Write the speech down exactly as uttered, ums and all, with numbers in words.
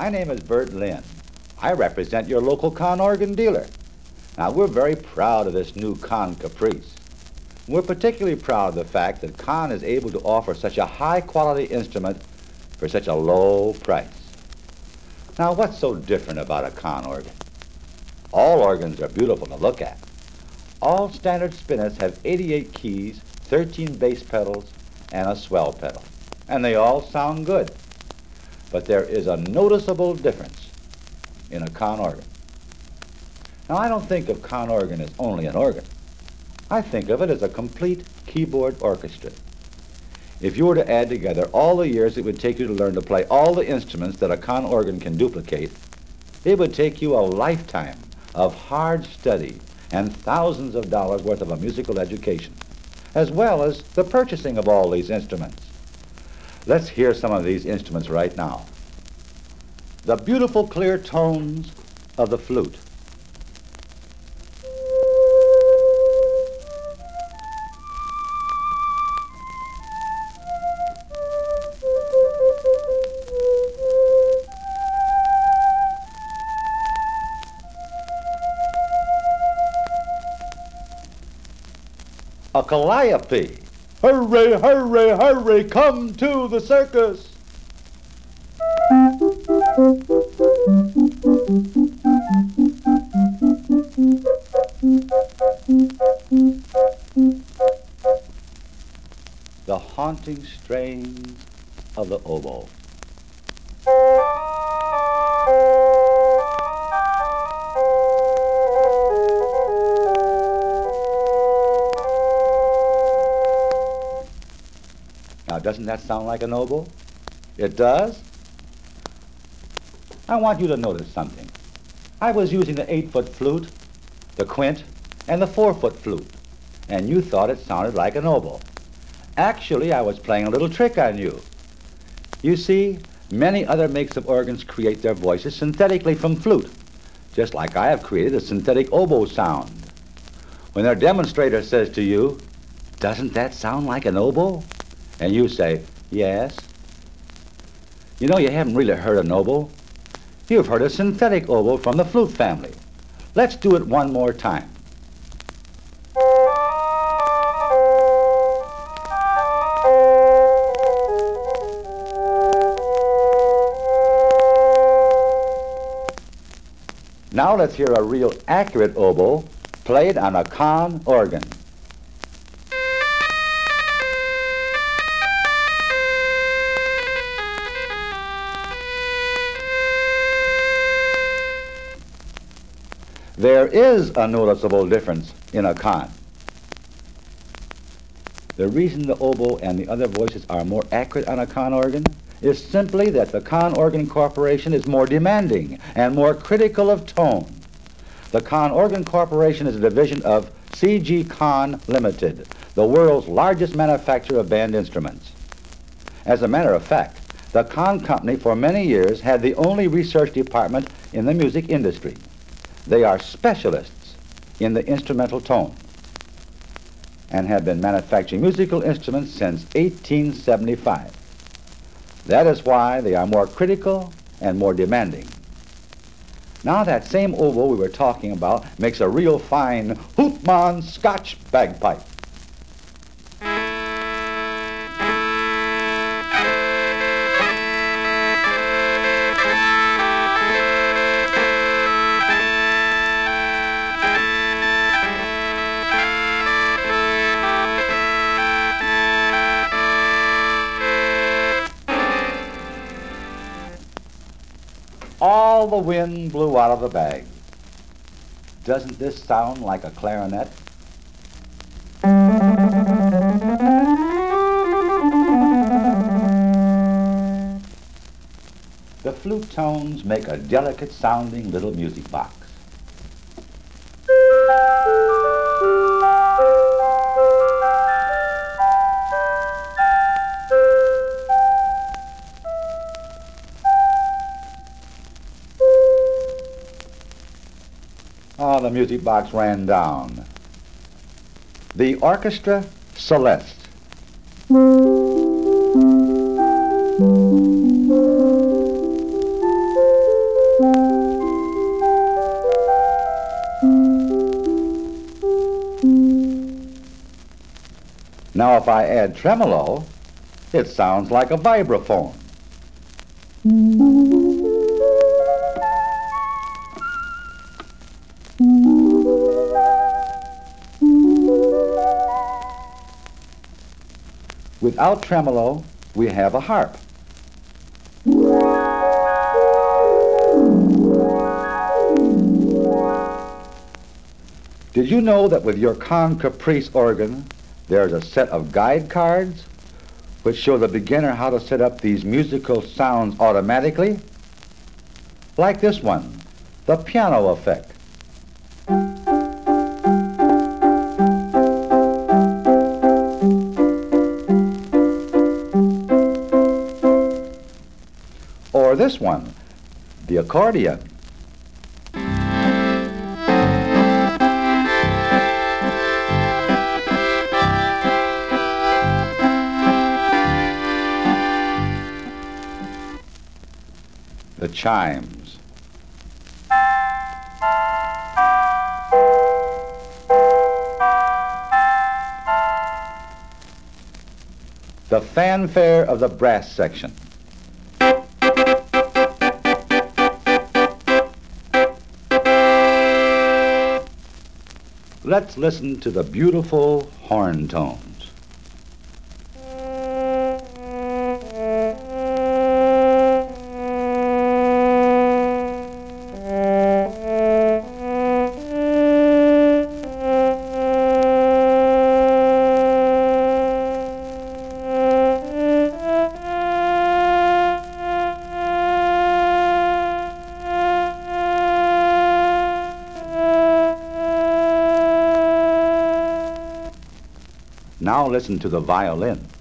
My name is Bert Lynn. I represent your local Kahn organ dealer. Now, we're very proud of this new Kahn Caprice. We're particularly proud of the fact that Kahn is able to offer such a high-quality instrument for such a low price. Now, what's so different about a Kahn organ? All organs are beautiful to look at. All standard spinets have eighty-eight keys, thirteen bass pedals, and a swell pedal. And they all sound good. But there is a noticeable difference in a Kahn organ. Now, I don't think of Kahn organ as only an organ. I think of it as a complete keyboard orchestra. If you were to add together all the years it would take you to learn to play all the instruments that a Kahn organ can duplicate, it would take you a lifetime of hard study and thousands of dollars worth of a musical education, as well as the purchasing of all these instruments. Let's hear some of these instruments right now. The beautiful clear tones of the flute. A calliope. Hooray, hooray, hooray, come to the circus. The haunting strains of the oboe. Now, doesn't that sound like an oboe? It does? I want you to notice something. I was using the eight-foot flute, the quint, and the four-foot flute, and you thought it sounded like an oboe. Actually, I was playing a little trick on you. You see, many other makes of organs create their voices synthetically from flute, just like I have created a synthetic oboe sound. When their demonstrator says to you, "Doesn't that sound like an oboe?" And you say, "Yes." You know, you haven't really heard an oboe. You've heard a synthetic oboe from the flute family. Let's do it one more time. Now let's hear a real accurate oboe played on a Kahn organ. There is a noticeable difference in a Kahn. The reason the oboe and the other voices are more accurate on a Kahn organ is simply that the Kahn Organ Corporation is more demanding and more critical of tone. The Kahn Organ Corporation is a division of C G Kahn Limited, the world's largest manufacturer of band instruments. As a matter of fact, the Kahn Company for many years had the only research department in the music industry. They are specialists in the instrumental tone and have been manufacturing musical instruments since eighteen seventy-five. That is why they are more critical and more demanding. Now that same oboe we were talking about makes a real fine Hootman Scotch bagpipe. All the wind blew out of the bag. Doesn't this sound like a clarinet? The flute tones make a delicate sounding little music box. Oh, the music box ran down. The Orchestra Celeste. Now if I add tremolo, it sounds like a vibraphone. Without tremolo, we have a harp. Did you know that with your Conn Caprice organ, there's a set of guide cards which show the beginner how to set up these musical sounds automatically? Like this one, the piano effect. Or this one, the accordion. The chimes. The fanfare of the brass section. Let's listen to the beautiful horn tones. Now listen to the violin.